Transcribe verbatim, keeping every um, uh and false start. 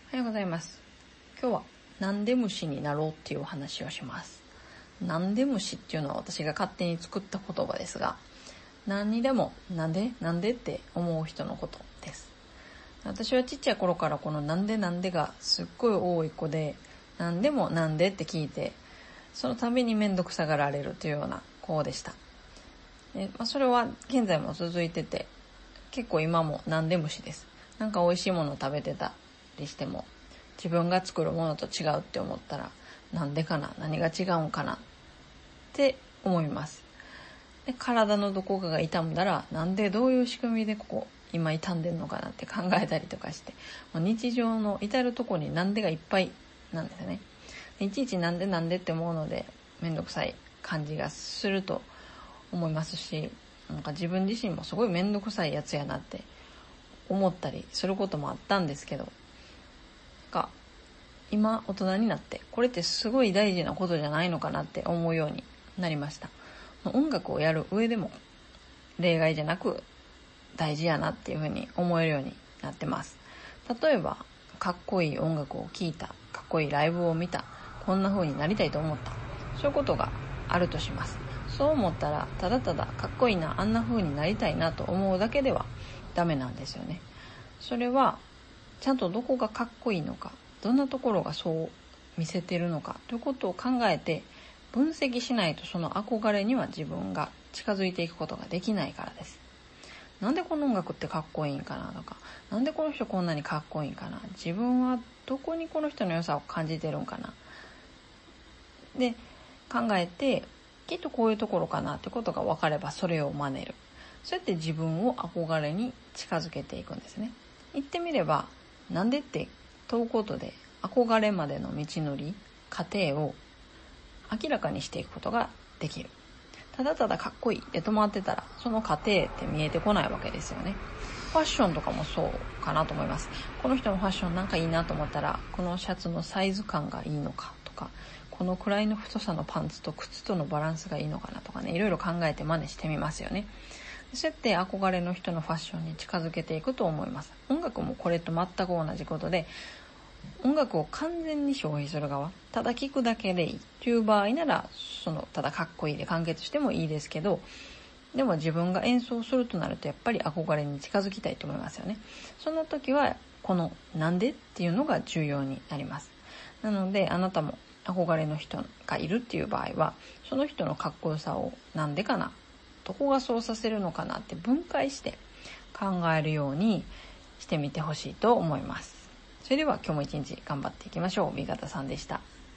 おはようございます。今日はなんで虫になろうっていうお話をします。なんで虫っていうのは私が勝手に作った言葉ですが、何にでもなんでなんでって思う人のことです。私はちっちゃい頃からこのなんでなんでがすっごい多い子で、なんでもなんでって聞いて、その度にめんどくさがられるというような子でした。でまあ、それは現在も続いてて、結構今もなんで虫です。なんか美味しいものを食べてたりしても、自分が作るものと違うって思ったら、なんでかな、何が違うんかなって思います。で体のどこかが痛んだら、なんでどういう仕組みでここ今傷んでるのかなって考えたりとかして、日常の至るとこになんでがいっぱいなんですよね。いちいちなんでなんでって思うのでめんどくさい感じがすると思いますし、なんか自分自身もすごいめんどくさいやつやなって思ったりすることもあったんですけど、なんか今大人になってこれってすごい大事なことじゃないのかなって思うようになりました。音楽をやる上でも例外じゃなく大事やなっていうふうに思えるようになってます。例えばかっこいい音楽を聴いた、かっこいいライブを見た、こんな風になりたいと思った、そういうことがあるとします。そう思ったらただただかっこいいな、あんな風になりたいなと思うだけではダメなんですよね。それはちゃんとどこがかっこいいのか、どんなところがそう見せてるのかということを考えて分析しないと、その憧れには自分が近づいていくことができないからです。なんでこの音楽ってかっこいいんかなとか、なんでこの人こんなにかっこいいんかな、自分はどこにこの人の良さを感じてるんかなで考えて、きっとこういうところかなってことが分かればそれを真似る。そうやって自分を憧れに近づけていくんですね。言ってみれば、なんでって問うことで憧れまでの道のり、過程を明らかにしていくことができる。ただただかっこいいって止まってたら、その過程って見えてこないわけですよね。ファッションとかもそうかなと思います。この人のファッションなんかいいなと思ったら、このシャツのサイズ感がいいのかとか、このくらいの太さのパンツと靴とのバランスがいいのかなとかね、いろいろ考えて真似してみますよね。そうやって憧れの人のファッションに近づけていくと思います。音楽もこれと全く同じことで、音楽を完全に消費する側、ただ聴くだけでいいという場合なら、そのただかっこいいで完結してもいいですけど、でも自分が演奏するとなるとやっぱり憧れに近づきたいと思いますよね。その時はこのなんでっていうのが重要になります。なのであなたも憧れの人がいるっていう場合は、その人のかっこよさをなんでかな、どこがそうさせるのかなって分解して考えるようにしてみてほしいと思います。それでは今日も一日頑張っていきましょう。B型さんでした。